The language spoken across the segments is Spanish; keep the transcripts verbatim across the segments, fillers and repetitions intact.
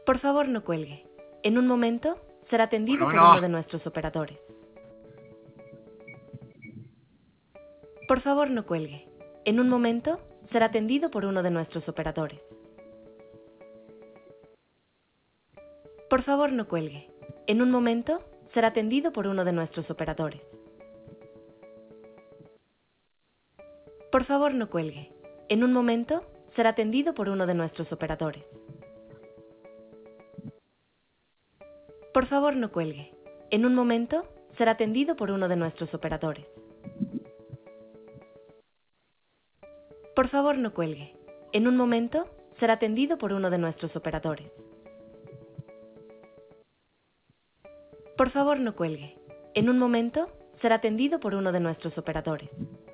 Por favor, no cuelgue. En un momento, será atendido Bueno, por bueno. uno de nuestros operadores. Por favor, no cuelgue. En un momento, será atendido por uno de nuestros operadores. Por favor, no cuelgue. En un momento, será atendido por uno de nuestros operadores. Por favor, no cuelgue. En un momento, será atendido por uno de nuestros operadores. Por favor, no cuelgue. En un momento, será atendido por uno de nuestros operadores. Por favor, no cuelgue. En un momento, será atendido por uno de nuestros operadores. Por favor, no cuelgue. En un momento, será atendido por uno de nuestros operadores.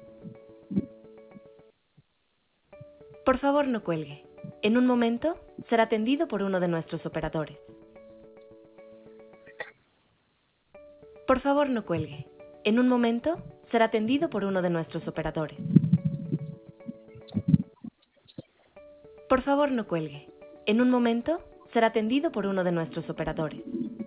Por favor, no cuelgue. En un momento, será atendido por uno de nuestros operadores. Por favor, no cuelgue. En un momento, será atendido por uno de nuestros operadores. Por favor, no cuelgue. En un momento, será atendido por uno de nuestros operadores.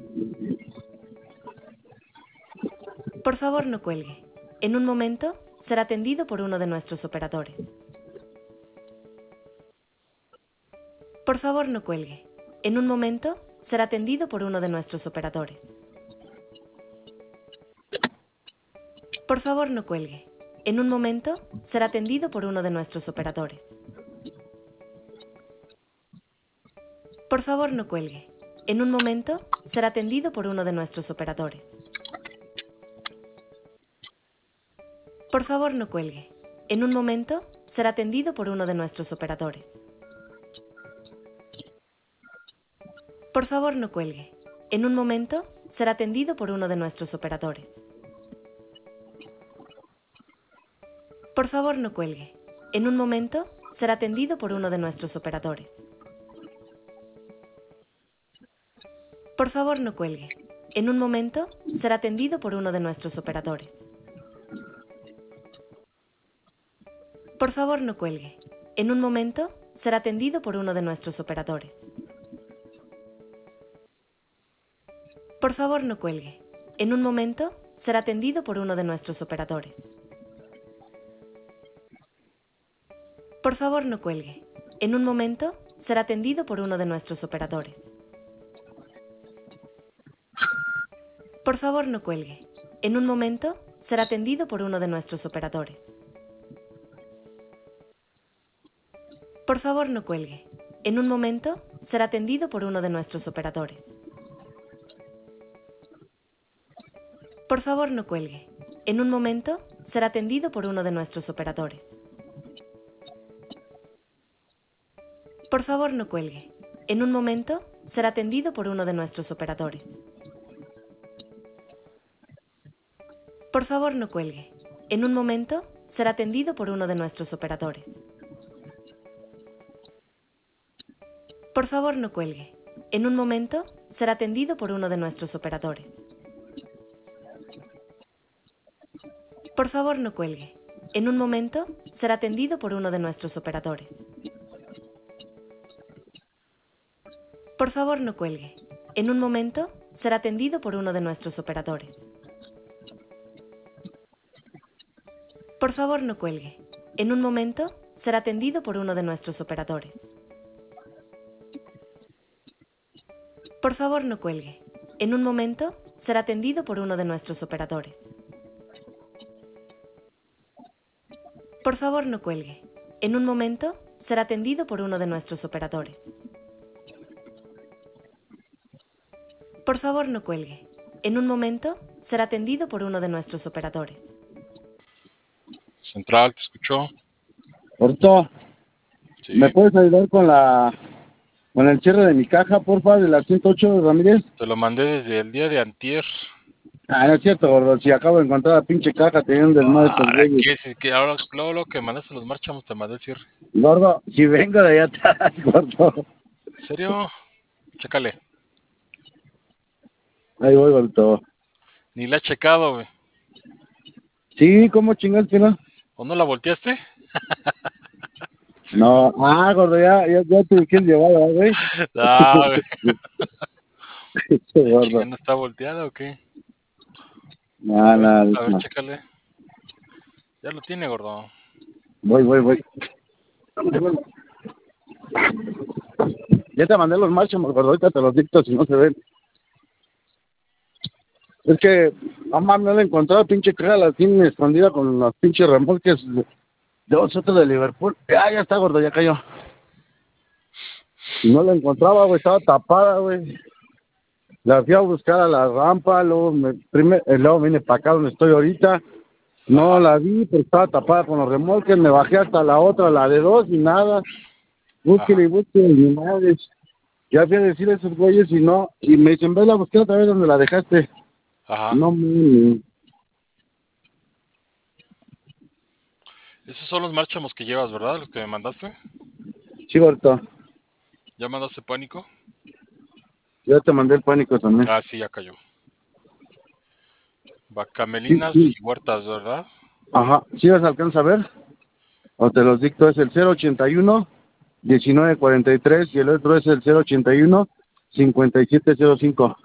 Por favor, no cuelgue. En un momento, será atendido por uno de nuestros operadores. Por favor, no cuelgue. En un momento, será atendido por uno de nuestros operadores. Por favor, no cuelgue. En un momento, será atendido por uno de nuestros operadores. Por favor, no cuelgue. En un momento, será atendido por uno de nuestros operadores. Por favor, no cuelgue. En un momento, será atendido por uno de nuestros operadores. Por favor, no cuelgue. En un momento, será atendido por uno de nuestros operadores. Por favor, no cuelgue. En un momento, será atendido por uno de nuestros operadores. Por favor, no cuelgue. En un momento, será atendido por uno de nuestros operadores. Por favor, no cuelgue. En un momento, será atendido por uno de nuestros operadores. Por favor, no cuelgue. En un momento, será atendido por uno de nuestros operadores. Por favor, no cuelgue. En un momento, será atendido por uno de nuestros operadores. Por favor, no cuelgue. En un momento, será atendido por uno de nuestros operadores. Por favor, no cuelgue. En un momento, será atendido por uno de nuestros operadores. Por favor, no cuelgue. En un momento, será atendido por uno de nuestros operadores. Por favor, no cuelgue. En un momento, será atendido por uno de nuestros operadores. Por favor, no cuelgue. En un momento, será atendido por uno de nuestros operadores. Por favor, no cuelgue. En un momento, será atendido por uno de nuestros operadores. Por favor, no cuelgue. En un momento, será atendido por uno de nuestros operadores. Por favor, no cuelgue. En un momento, será atendido por uno de nuestros operadores. Por favor, no cuelgue. En un momento, será atendido por uno de nuestros operadores. Por favor, no cuelgue. En un momento, será atendido por uno de nuestros operadores. Por favor, no cuelgue. En un momento, será atendido por uno de nuestros operadores. Por favor, no cuelgue. En un momento, será atendido por uno de nuestros operadores. Central, te escuchó. Orto, Sí. ¿me puedes ayudar con la con el cierre de mi caja, porfa, de la ciento ocho, Ramírez? Te lo mandé desde el día de antier. Ah, no es cierto, gordo, si acabo de encontrar la pinche caja, tenía un desmadre estos Ah, güeyes. ¿qué es? Que ahora, luego, luego que mandaste los marchamos, te mandé el cierre. Gordo, si vengo de allá atrás, gordo. ¿En serio? Chécale. Ahí voy, gordo. Ni la he checado, güey. Sí, ¿cómo chingaste, no? ¿O no la volteaste? No, ah, gordo, ya, ya, ya te quieres llevar, ¿verdad, güey? Ah, güey. Este ¿El gordo. chingando está volteado o qué? No, A ver, no, a ver, no. chécale. Ya lo tiene, gordo. Voy, voy, voy. Ya te mandé los machos, gordo, ahorita te los dicto si no se ven. Es que, no mames, no la he encontrado, pinche caja, la tiene escondida con los pinches remolques de nosotros de Liverpool. Ya, ya está, gordo, ya cayó. No la encontraba, güey, estaba tapada, güey. La fui a buscar a la rampa, luego, me, primer, eh, luego vine para acá donde estoy ahorita. No Ajá. la vi, pero estaba tapada con los remolques. Me bajé hasta la otra, la de dos, y nada. Búsquele y Ajá. búsquele, mi madre. Ya fui a decir a esos güeyes y no. Y me dicen, ve la busqué otra vez donde la dejaste. Ajá. No, mames. Esos son los márchamos que llevas, ¿verdad? Los que me mandaste. Sí, ahorita. ¿Ya mandaste pánico? Ya te mandé el pánico también. Ah, sí, ya cayó. Sí, Bacamelinas sí. y huertas, ¿verdad? Ajá. ¿Sí las alcanza a ver? O te los dicto, es el cero ochenta y uno, diecinueve cuarenta y tres y el otro es el cero ochenta y uno, cincuenta y siete cero cinco.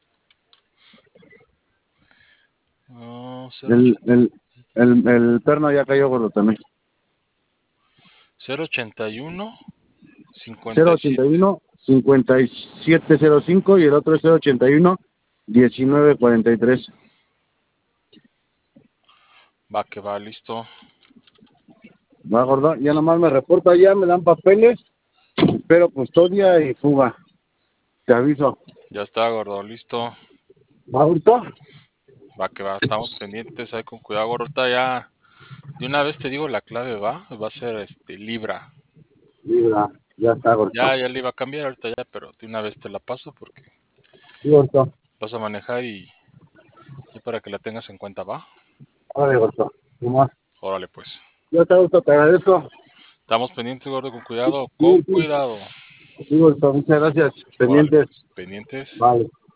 No, El, el, el, el perno ya cayó, gordo, también. cero ochenta y uno, cincuenta cero y ochenta y siete. uno, cincuenta y siete cero cinco y el otro es cero ochenta y uno, diecinueve cuarenta y tres. Va que va, listo. Va, gordo, ya nomás me reporta ya, me dan papeles, pero custodia y fuga. Te aviso. Ya está, gordo, listo. ¿Va, ahorita? Va que va, estamos pendientes, ahí con cuidado, gordo. Ahorita ya, de una vez te digo la clave, va. Va a ser este Libra. Libra, ya está, gordo. Ya, ya le iba a cambiar ahorita ya, pero de una vez te la paso porque Sí, gordo. vas a manejar y, y para que la tengas en cuenta, va. Vale, gordo. Nomás. Órale, pues. Ya está, gordo, te agradezco. Estamos pendientes, gordo, con cuidado, con Sí, sí. cuidado. Sí, gordo, muchas gracias. Órale, Pendientes. pues, pendientes. Vale.